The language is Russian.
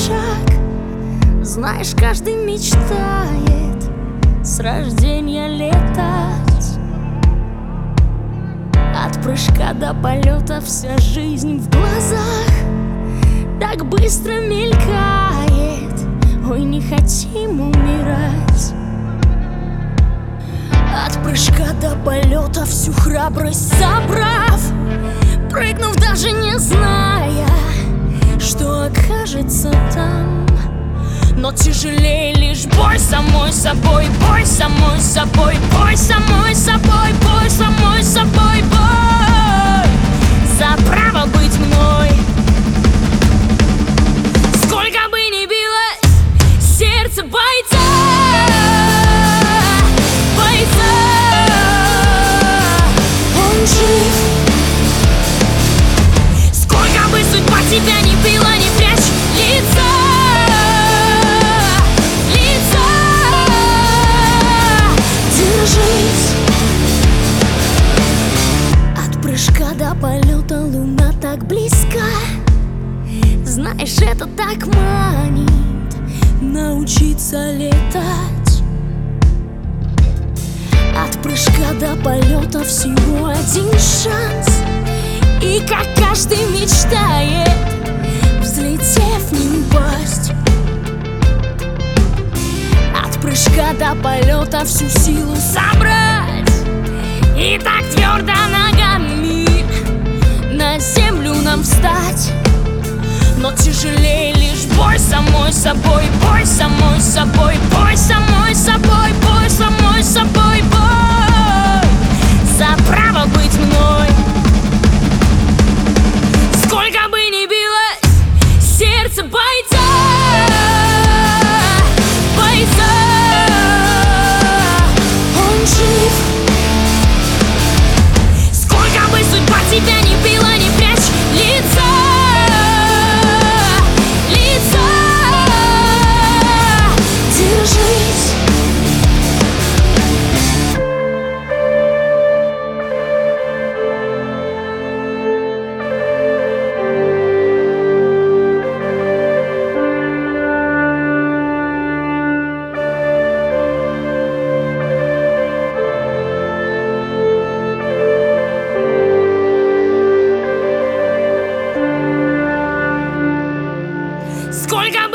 шаг. Знаешь, каждый мечтает с рождения летать. От прыжка до полета вся жизнь в глазах так быстро мелькает. Ой, не хотим умирать. От прыжка до полета всю храбрость собрав, прыгнув даже не зная, что окажется там. Но тяжелее лишь бой самой собой, бой самой собой, бой самой собой, бой самой собой, бой за право быть мной. Сколько бы ни билось сердце бойца, бойца, он жив. Сколько бы судьба тебя ни била, не прячь лица. От прыжка до полета луна так близка. Знаешь, это так манит научиться летать. От прыжка до полета всего один шанс, и как каждый мечтает, взлетев, не упасть. От прыжка до полета всю силу собрать и так твердо ногами на землю нам встать. Но тяжелее лишь бой самой собой, бой самой собой, бой самой собой, бой самой собой, бой за право быть мной. Сколько бы ни билось сердце бойца, бойца, он жив. Сколько бы судьба тебя ни била, не прячь лица. Сколько